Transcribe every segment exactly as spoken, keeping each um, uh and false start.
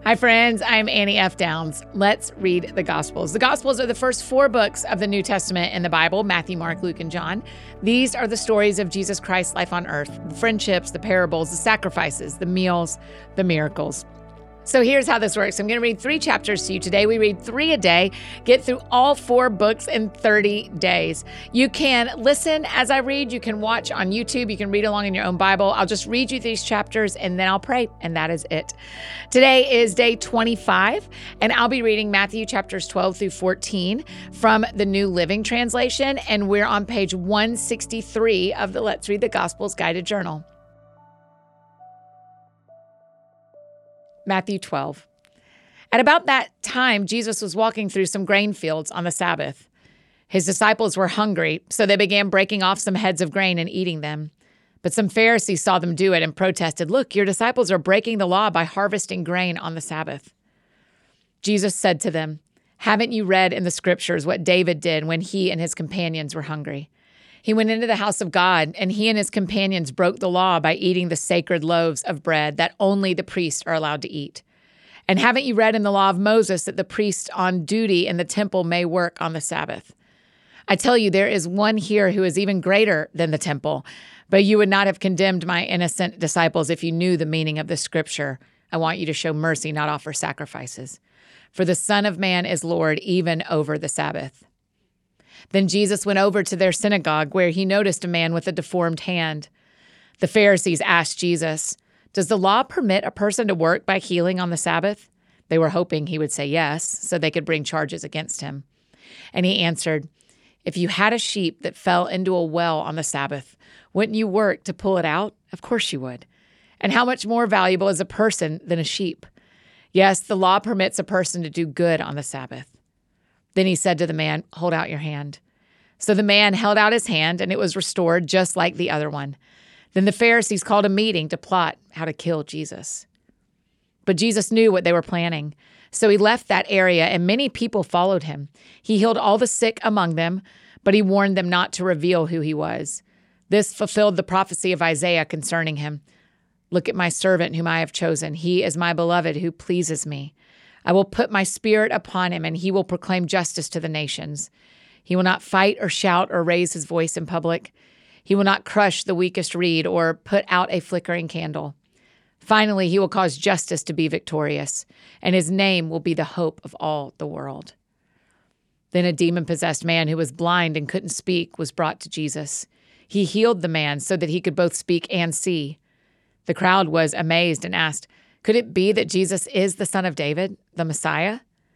Hi, friends. I'm Annie F. Downs. Let's read the Gospels. The Gospels are the first four books of the New Testament in the Bible: Matthew, Mark, Luke, and John. These are the stories of Jesus Christ's life on earth: the friendships, the parables, the sacrifices, the meals, the miracles. So here's how this works. I'm going to read three chapters to you today. We read three a day, get through all four books in thirty days. You can listen as I read. You can watch on YouTube. You can read along in your own Bible. I'll just read you these chapters and then I'll pray, and that is it. Today is day twenty-five, and I'll be reading Matthew chapters twelve through fourteen from the New Living Translation, and we're on page one sixty-three of the Let's Read the Gospels guided journal. Matthew twelve. At about that time, Jesus was walking through some grain fields on the Sabbath. His disciples were hungry, so they began breaking off some heads of grain and eating them. But some Pharisees saw them do it and protested, "Look, your disciples are breaking the law by harvesting grain on the Sabbath." Jesus said to them, "Haven't you read in the scriptures what David did when he and his companions were hungry? He went into the house of God, and he and his companions broke the law by eating the sacred loaves of bread that only the priests are allowed to eat. And haven't you read in the law of Moses that the priest on duty in the temple may work on the Sabbath? I tell you, there is one here who is even greater than the temple. But you would not have condemned my innocent disciples if you knew the meaning of the scripture. I want you to show mercy, not offer sacrifices. For the Son of Man is Lord even over the Sabbath." Then Jesus went over to their synagogue, where he noticed a man with a deformed hand. The Pharisees asked Jesus, "Does the law permit a person to work by healing on the Sabbath?" They were hoping he would say yes, so they could bring charges against him. And he answered, "If you had a sheep that fell into a well on the Sabbath, wouldn't you work to pull it out? Of course you would. And how much more valuable is a person than a sheep? Yes, the law permits a person to do good on the Sabbath." Then he said to the man, "Hold out your hand." So the man held out his hand, and it was restored just like the other one. Then the Pharisees called a meeting to plot how to kill Jesus. But Jesus knew what they were planning. So he left that area, and many people followed him. He healed all the sick among them, but he warned them not to reveal who he was. This fulfilled the prophecy of Isaiah concerning him. "Look at my servant whom I have chosen. He is my beloved who pleases me. I will put my spirit upon him, and he will proclaim justice to the nations. He will not fight or shout or raise his voice in public. He will not crush the weakest reed or put out a flickering candle. Finally, he will cause justice to be victorious, and his name will be the hope of all the world." Then a demon-possessed man who was blind and couldn't speak was brought to Jesus. He healed the man so that he could both speak and see. The crowd was amazed and asked, "Could it be that Jesus is the son of David, the Messiah?"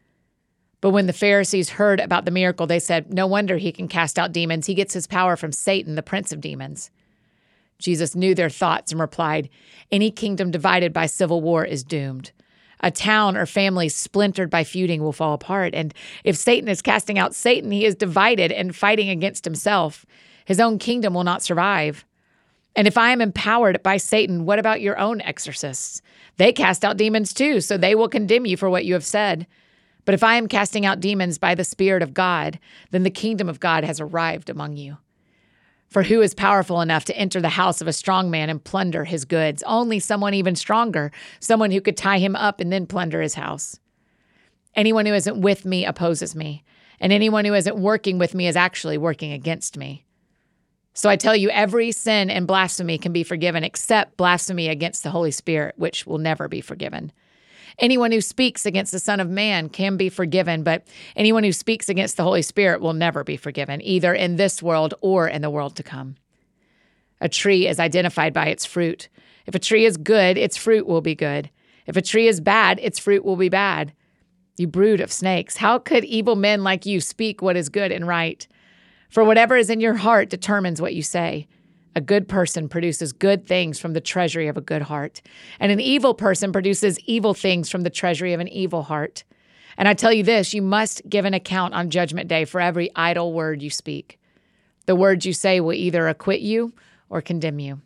But when the Pharisees heard about the miracle, they said, "No wonder he can cast out demons. He gets his power from Satan, the prince of demons." Jesus knew their thoughts and replied, "Any kingdom divided by civil war is doomed. A town or family splintered by feuding will fall apart. And if Satan is casting out Satan, he is divided and fighting against himself. His own kingdom will not survive. And if I am empowered by Satan, what about your own exorcists? They cast out demons too, so they will condemn you for what you have said. But if I am casting out demons by the Spirit of God, then the kingdom of God has arrived among you. For who is powerful enough to enter the house of a strong man and plunder his goods? Only someone even stronger, someone who could tie him up and then plunder his house. Anyone who isn't with me opposes me, and anyone who isn't working with me is actually working against me. So I tell you, every sin and blasphemy can be forgiven except blasphemy against the Holy Spirit, which will never be forgiven. Anyone who speaks against the Son of Man can be forgiven, but anyone who speaks against the Holy Spirit will never be forgiven, either in this world or in the world to come. A tree is identified by its fruit. If a tree is good, its fruit will be good. If a tree is bad, its fruit will be bad. You brood of snakes, how could evil men like you speak what is good and right? For whatever is in your heart determines what you say. A good person produces good things from the treasury of a good heart, and an evil person produces evil things from the treasury of an evil heart. And I tell you this, you must give an account on Judgment Day for every idle word you speak. The words you say will either acquit you or condemn you.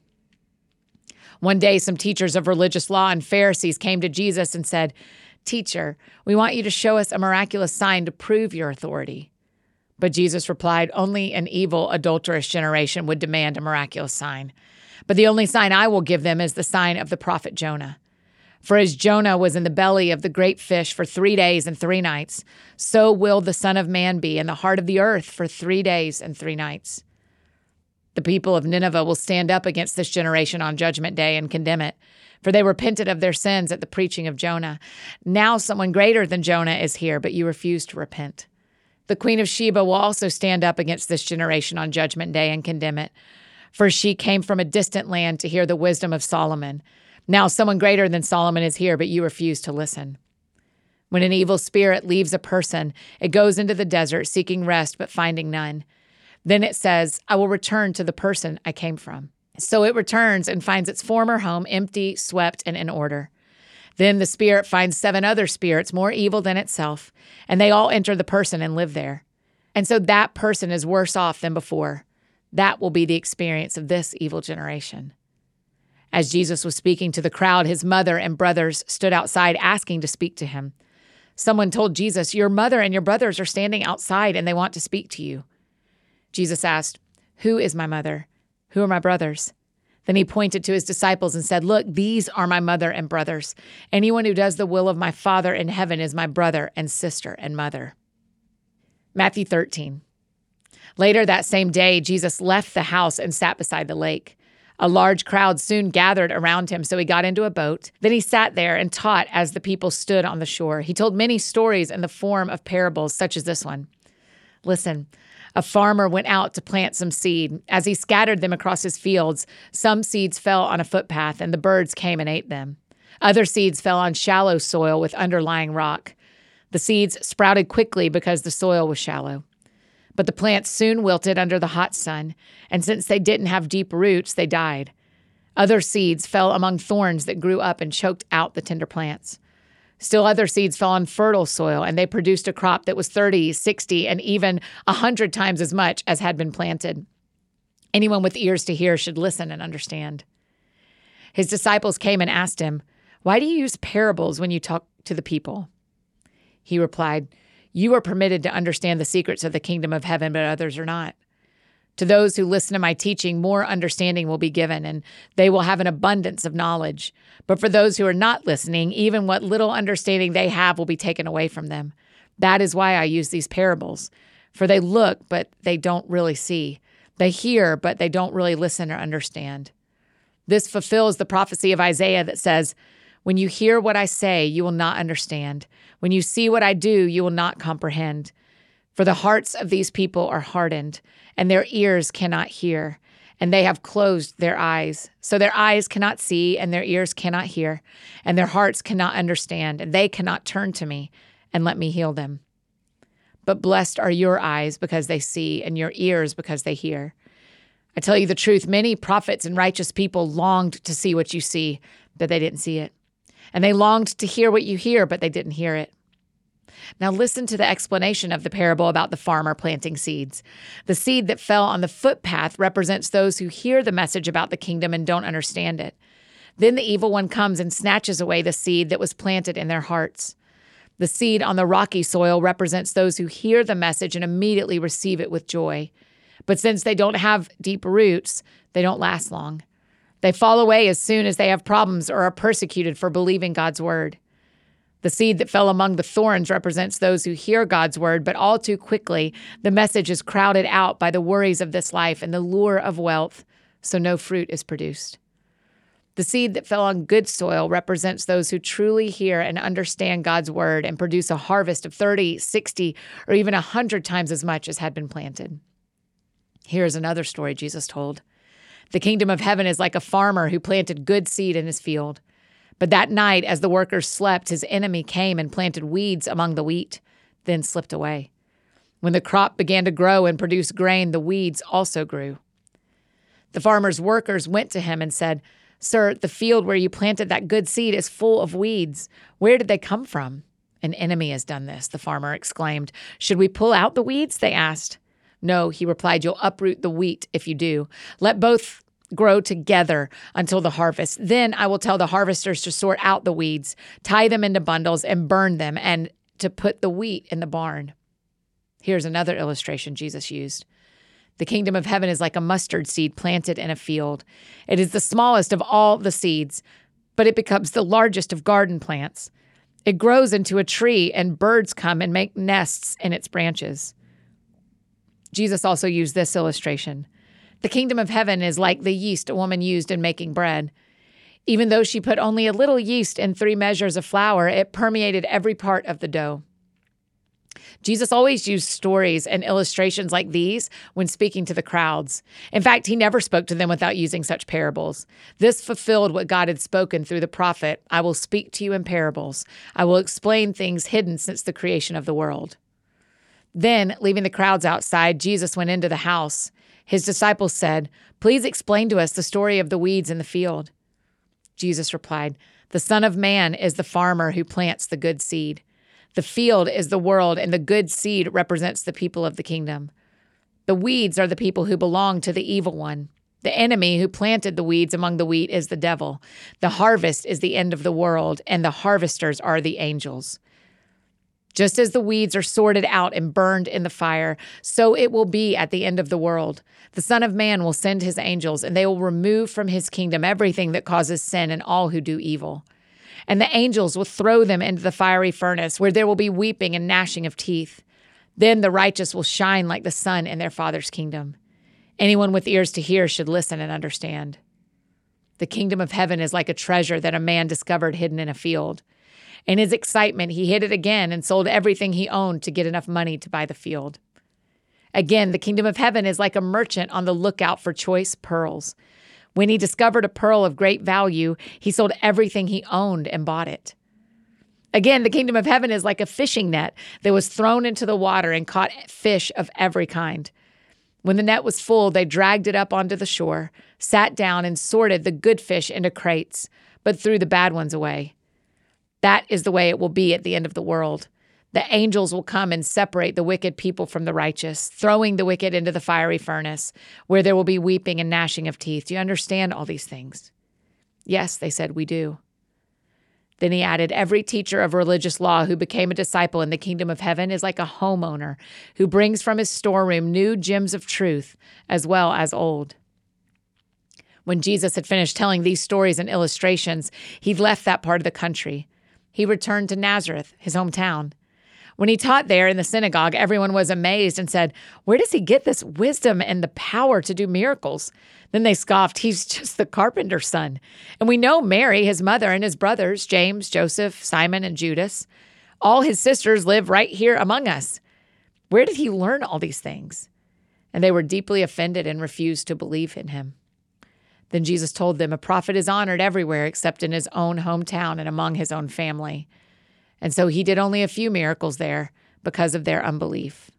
One day, some teachers of religious law and Pharisees came to Jesus and said, "Teacher, we want you to show us a miraculous sign to prove your authority." But Jesus replied, "Only an evil, adulterous generation would demand a miraculous sign. But the only sign I will give them is the sign of the prophet Jonah. For as Jonah was in the belly of the great fish for three days and three nights, so will the Son of Man be in the heart of the earth for three days and three nights. The people of Nineveh will stand up against this generation on Judgment Day and condemn it, for they repented of their sins at the preaching of Jonah. Now someone greater than Jonah is here, but you refuse to repent. The Queen of Sheba will also stand up against this generation on Judgment Day and condemn it, for she came from a distant land to hear the wisdom of Solomon. Now someone greater than Solomon is here, but you refuse to listen. When an evil spirit leaves a person, it goes into the desert seeking rest but finding none. Then it says, I will return to the person I came from. So it returns and finds its former home empty, swept, and in order. Then the spirit finds seven other spirits more evil than itself, and they all enter the person and live there. And so that person is worse off than before. That will be the experience of this evil generation. As Jesus was speaking to the crowd, his mother and brothers stood outside asking to speak to him. Someone told Jesus, your mother and your brothers are standing outside and they want to speak to you. Jesus asked, who is my mother? Who are my brothers? Then he pointed to his disciples and said, look, these are my mother and brothers. Anyone who does the will of my Father in heaven is my brother and sister and mother. Matthew thirteen. Later that same day, Jesus left the house and sat beside the lake. A large crowd soon gathered around him, so he got into a boat. Then he sat there and taught as the people stood on the shore. He told many stories in the form of parables, such as this one. Listen, a farmer went out to plant some seed. As he scattered them across his fields, some seeds fell on a footpath, and the birds came and ate them. Other seeds fell on shallow soil with underlying rock. The seeds sprouted quickly because the soil was shallow. But the plants soon wilted under the hot sun, and since they didn't have deep roots, they died. Other seeds fell among thorns that grew up and choked out the tender plants. Still other seeds fell on fertile soil, and they produced a crop that was thirty, sixty, and even one hundred times as much as had been planted. Anyone with ears to hear should listen and understand. His disciples came and asked him, why do you use parables when you talk to the people? He replied, you are permitted to understand the secrets of the kingdom of heaven, but others are not. To those who listen to my teaching, more understanding will be given, and they will have an abundance of knowledge. But for those who are not listening, even what little understanding they have will be taken away from them. That is why I use these parables. For they look, but they don't really see. They hear, but they don't really listen or understand. This fulfills the prophecy of Isaiah that says, when you hear what I say, you will not understand. When you see what I do, you will not comprehend. For the hearts of these people are hardened, and their ears cannot hear, and they have closed their eyes. So their eyes cannot see, and their ears cannot hear, and their hearts cannot understand, and they cannot turn to me and let me heal them. But blessed are your eyes because they see, and your ears because they hear. I tell you the truth, many prophets and righteous people longed to see what you see, but they didn't see it. And they longed to hear what you hear, but they didn't hear it. Now listen to the explanation of the parable about the farmer planting seeds. The seed that fell on the footpath represents those who hear the message about the kingdom and don't understand it. Then the evil one comes and snatches away the seed that was planted in their hearts. The seed on the rocky soil represents those who hear the message and immediately receive it with joy. But since they don't have deep roots, they don't last long. They fall away as soon as they have problems or are persecuted for believing God's word. The seed that fell among the thorns represents those who hear God's word, but all too quickly, the message is crowded out by the worries of this life and the lure of wealth, so no fruit is produced. The seed that fell on good soil represents those who truly hear and understand God's word and produce a harvest of thirty, sixty, or even one hundred times as much as had been planted. Here is another story Jesus told. The kingdom of heaven is like a farmer who planted good seed in his field. But that night, as the workers slept, his enemy came and planted weeds among the wheat, then slipped away. When the crop began to grow and produce grain, the weeds also grew. The farmer's workers went to him and said, Sir, the field where you planted that good seed is full of weeds. Where did they come from? An enemy has done this, the farmer exclaimed. Should we pull out the weeds? They asked. No, he replied, you'll uproot the wheat if you do. Let both grow together until the harvest. Then I will tell the harvesters to sort out the weeds, tie them into bundles, and burn them, and to put the wheat in the barn. Here's another illustration Jesus used. The kingdom of heaven is like a mustard seed planted in a field. It is the smallest of all the seeds, but it becomes the largest of garden plants. It grows into a tree, and birds come and make nests in its branches. Jesus also used this illustration. The kingdom of heaven is like the yeast a woman used in making bread. Even though she put only a little yeast in three measures of flour, it permeated every part of the dough. Jesus always used stories and illustrations like these when speaking to the crowds. In fact, he never spoke to them without using such parables. This fulfilled what God had spoken through the prophet, "I will speak to you in parables. I will explain things hidden since the creation of the world." Then, leaving the crowds outside, Jesus went into the house. His disciples said, "Please explain to us the story of the weeds in the field." Jesus replied, "The Son of Man is the farmer who plants the good seed. The field is the world, and the good seed represents the people of the kingdom. The weeds are the people who belong to the evil one. The enemy who planted the weeds among the wheat is the devil. The harvest is the end of the world, and the harvesters are the angels. Just as the weeds are sorted out and burned in the fire, so it will be at the end of the world. The Son of Man will send his angels, and they will remove from his kingdom everything that causes sin and all who do evil. And the angels will throw them into the fiery furnace, where there will be weeping and gnashing of teeth. Then the righteous will shine like the sun in their Father's kingdom. Anyone with ears to hear should listen and understand. The kingdom of heaven is like a treasure that a man discovered hidden in a field. In his excitement, he hid it again and sold everything he owned to get enough money to buy the field. Again, the kingdom of heaven is like a merchant on the lookout for choice pearls. When he discovered a pearl of great value, he sold everything he owned and bought it. Again, the kingdom of heaven is like a fishing net that was thrown into the water and caught fish of every kind. When the net was full, they dragged it up onto the shore, sat down, and sorted the good fish into crates, but threw the bad ones away. That is the way it will be at the end of the world. The angels will come and separate the wicked people from the righteous, throwing the wicked into the fiery furnace, where there will be weeping and gnashing of teeth. Do you understand all these things? Yes, they said, we do. Then he added, every teacher of religious law who became a disciple in the kingdom of heaven is like a homeowner who brings from his storeroom new gems of truth as well as old. When Jesus had finished telling these stories and illustrations, he left that part of the country. He returned to Nazareth, his hometown. When he taught there in the synagogue, everyone was amazed and said, where does he get this wisdom and the power to do miracles? Then they scoffed, he's just the carpenter's son. And we know Mary, his mother, and his brothers, James, Joseph, Simon, and Judas. All his sisters live right here among us. Where did he learn all these things? And they were deeply offended and refused to believe in him. Then Jesus told them, a prophet is honored everywhere except in his own hometown and among his own family. And so he did only a few miracles there because of their unbelief.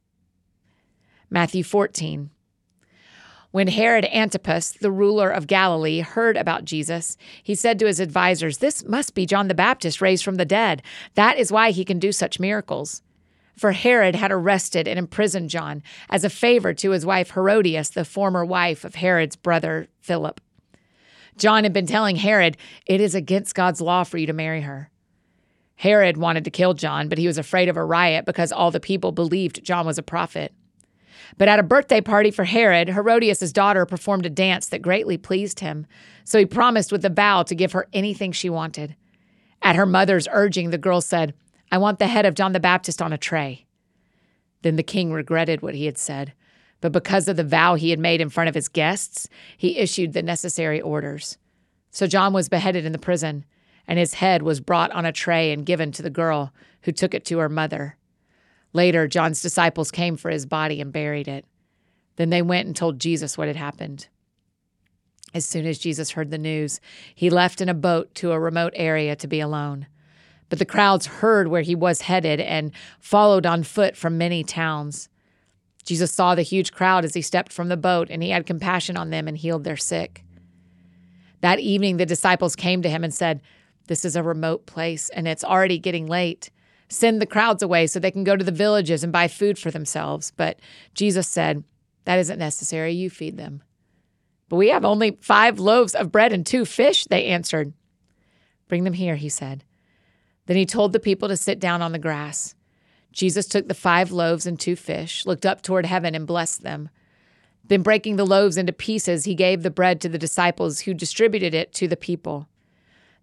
Matthew fourteen. When Herod Antipas, the ruler of Galilee, heard about Jesus, he said to his advisors, this must be John the Baptist raised from the dead. That is why he can do such miracles. For Herod had arrested and imprisoned John as a favor to his wife Herodias, the former wife of Herod's brother Philip. John had been telling Herod, it is against God's law for you to marry her. Herod wanted to kill John, but he was afraid of a riot because all the people believed John was a prophet. But at a birthday party for Herod, Herodias' daughter performed a dance that greatly pleased him, so he promised with a vow to give her anything she wanted. At her mother's urging, the girl said, I want the head of John the Baptist on a tray. Then the king regretted what he had said, but because of the vow he had made in front of his guests, he issued the necessary orders. So John was beheaded in the prison, and his head was brought on a tray and given to the girl, who took it to her mother. Later, John's disciples came for his body and buried it. Then they went and told Jesus what had happened. As soon as Jesus heard the news, he left in a boat to a remote area to be alone. But the crowds heard where he was headed and followed on foot from many towns. Jesus saw the huge crowd as he stepped from the boat, and he had compassion on them and healed their sick. That evening, the disciples came to him and said, this is a remote place, and it's already getting late. Send the crowds away so they can go to the villages and buy food for themselves. But Jesus said, that isn't necessary. You feed them. But we have only five loaves of bread and two fish, they answered. Bring them here, he said. Then he told the people to sit down on the grass. Jesus took the five loaves and two fish, looked up toward heaven, and blessed them. Then breaking the loaves into pieces, he gave the bread to the disciples, who distributed it to the people.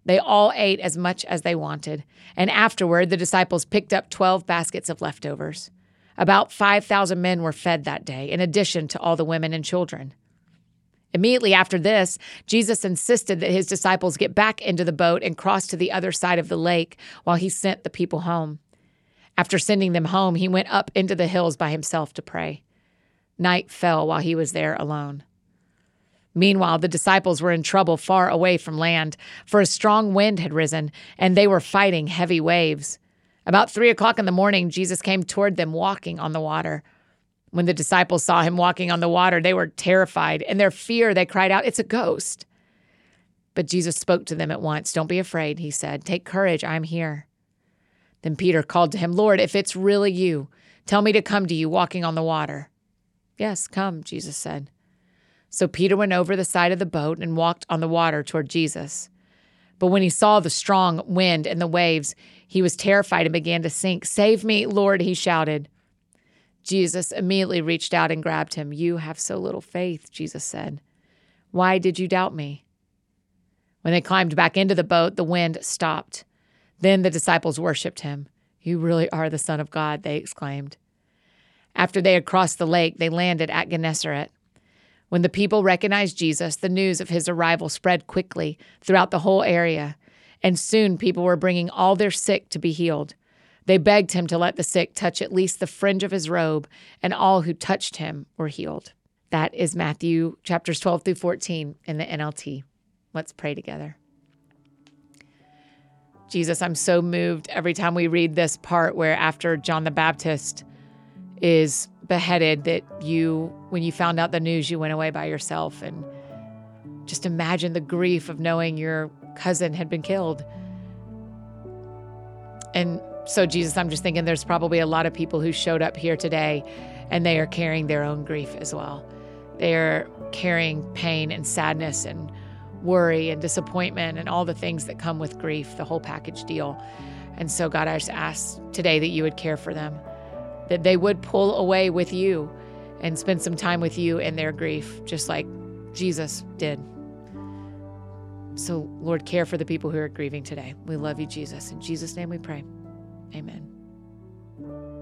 They all ate as much as they wanted, and afterward the disciples picked up twelve baskets of leftovers. About five thousand men were fed that day, in addition to all the women and children. Immediately after this, Jesus insisted that his disciples get back into the boat and cross to the other side of the lake while he sent the people home. After sending them home, he went up into the hills by himself to pray. Night fell while he was there alone. Meanwhile, the disciples were in trouble far away from land, for a strong wind had risen, and they were fighting heavy waves. About three o'clock in the morning, Jesus came toward them walking on the water. When the disciples saw him walking on the water, they were terrified. In their fear, they cried out, "It's a ghost." But Jesus spoke to them at once. "Don't be afraid," he said. "Take courage, I'm here." Then Peter called to him, "Lord, if it's really you, tell me to come to you walking on the water." "Yes, come," Jesus said. So Peter went over the side of the boat and walked on the water toward Jesus. But when he saw the strong wind and the waves, he was terrified and began to sink. "Save me, Lord," he shouted. Jesus immediately reached out and grabbed him. "You have so little faith," Jesus said. "Why did you doubt me?" When they climbed back into the boat, the wind stopped. Then the disciples worshiped him. "You really are the Son of God," they exclaimed. After they had crossed the lake, they landed at Gennesaret. When the people recognized Jesus, the news of his arrival spread quickly throughout the whole area, and soon people were bringing all their sick to be healed. They begged him to let the sick touch at least the fringe of his robe, and all who touched him were healed. That is Matthew chapters twelve through fourteen in the N L T. Let's pray together. Jesus, I'm so moved every time we read this part where after John the Baptist is beheaded, that you, when you found out the news, you went away by yourself. And just imagine the grief of knowing your cousin had been killed. And so, Jesus, I'm just thinking there's probably a lot of people who showed up here today and they are carrying their own grief as well. They're carrying pain and sadness and worry and disappointment and all the things that come with grief, the whole package deal. And so, God, I just ask today that you would care for them, that they would pull away with you and spend some time with you in their grief, just like Jesus did. So, Lord, care for the people who are grieving today. We love you, Jesus. In Jesus' name we pray. Amen.